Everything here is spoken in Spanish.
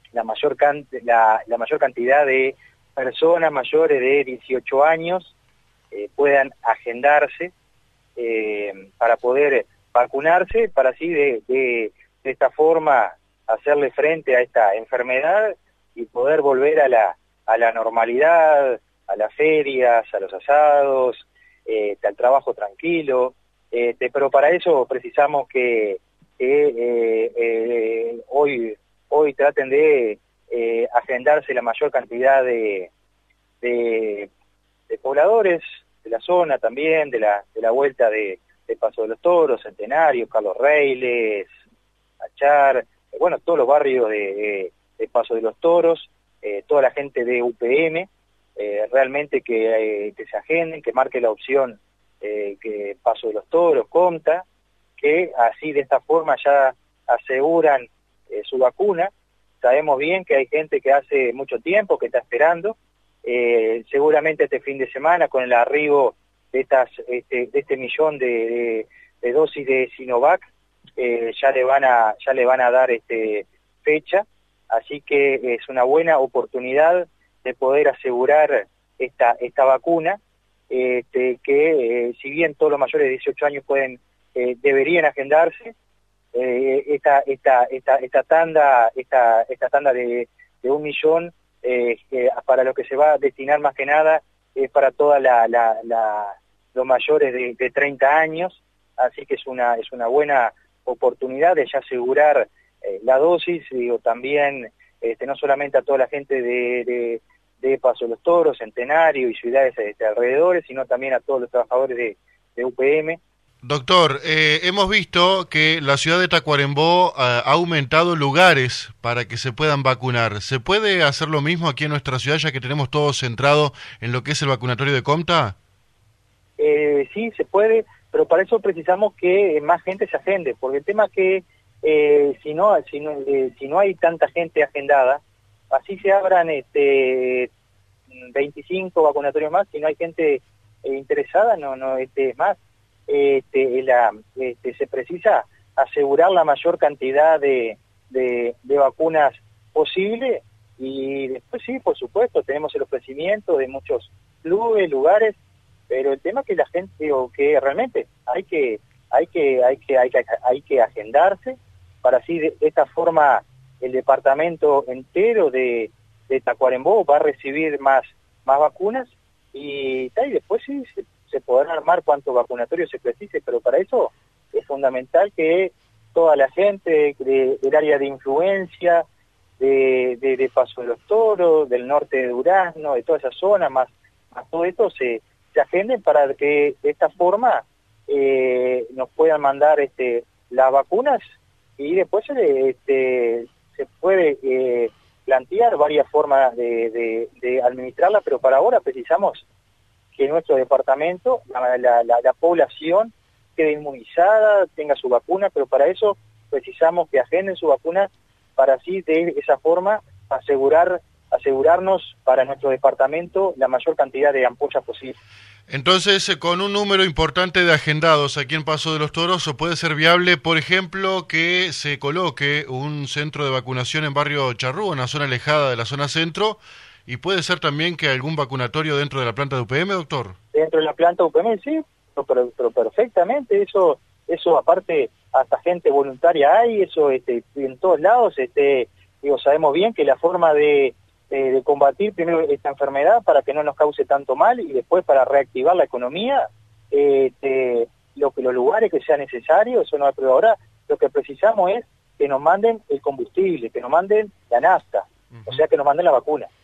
la mayor cantidad de personas mayores de 18 años puedan agendarse para poder vacunarse, para así de esta forma hacerle frente a esta enfermedad y poder volver a la normalidad, a las ferias, a los asados, al trabajo tranquilo, pero para eso precisamos que hoy traten de agendarse la mayor cantidad de pobladores de la zona también, de la vuelta de Paso de los Toros, Centenario, Carlos Reiles, Achar, bueno, todos los barrios de Paso de los Toros, toda la gente de UPM, realmente que se agenden, que marque la opción que Paso de los Toros, Comta, que así de esta forma ya aseguran su vacuna. Sabemos bien que hay gente que hace mucho tiempo que está esperando, seguramente este fin de semana con el arribo de este millón de dosis de Sinovac, ya le van a dar fecha, así que es una buena oportunidad de poder asegurar esta vacuna, que si bien todos los mayores de 18 años deberían agendarse, esta tanda de 1 millón, para lo que se va a destinar más que nada es para toda los mayores de 30 años, así que es una buena oportunidad de ya asegurar la dosis, digo, también no solamente a toda la gente de Paso de los Toros, Centenario y ciudades alrededores, sino también a todos los trabajadores de UPM. Doctor, hemos visto que la ciudad de Tacuarembó ha aumentado lugares para que se puedan vacunar. ¿Se puede hacer lo mismo aquí en nuestra ciudad, ya que tenemos todo centrado en lo que es el vacunatorio de Comta? Sí, se puede, pero para eso precisamos que más gente se agende, porque el tema es que si no hay tanta gente agendada, así se abran 25 vacunatorios más, si no hay gente interesada, no más. Se precisa asegurar la mayor cantidad de vacunas posible, y después sí, por supuesto, tenemos el ofrecimiento de muchos clubes, lugares, pero el tema es que la gente, o que realmente hay que agendarse para así de esta forma el departamento entero de Tacuarembó va a recibir más vacunas y después sí se podrán armar cuantos vacunatorios se precise, pero para eso es fundamental que toda la gente del área de influencia, de Paso de los Toros, del norte de Durazno, de toda esa zona, más todo esto se agenden para que de esta forma nos puedan mandar las vacunas, y después se puede plantear varias formas de administrarla, pero para ahora precisamos que nuestro departamento, la población quede inmunizada, tenga su vacuna, pero para eso precisamos que agenden su vacuna para así de esa forma asegurarnos para nuestro departamento la mayor cantidad de ampollas posible. Entonces, con un número importante de agendados aquí en Paso de los Toros, ¿puede ser viable, por ejemplo, que se coloque un centro de vacunación en Barrio Charrúa, una zona alejada de la zona centro? ¿Y puede ser también que algún vacunatorio dentro de la planta de UPM, doctor? Dentro de la planta de UPM, sí, pero perfectamente, eso aparte, hasta gente voluntaria hay, eso en todos lados, sabemos bien que la forma de combatir primero esta enfermedad para que no nos cause tanto mal y después para reactivar la economía, los lugares que sea necesario, eso no hay, pero ahora lo que precisamos es que nos manden el combustible, que nos manden la nafta, o sea que nos manden la vacuna.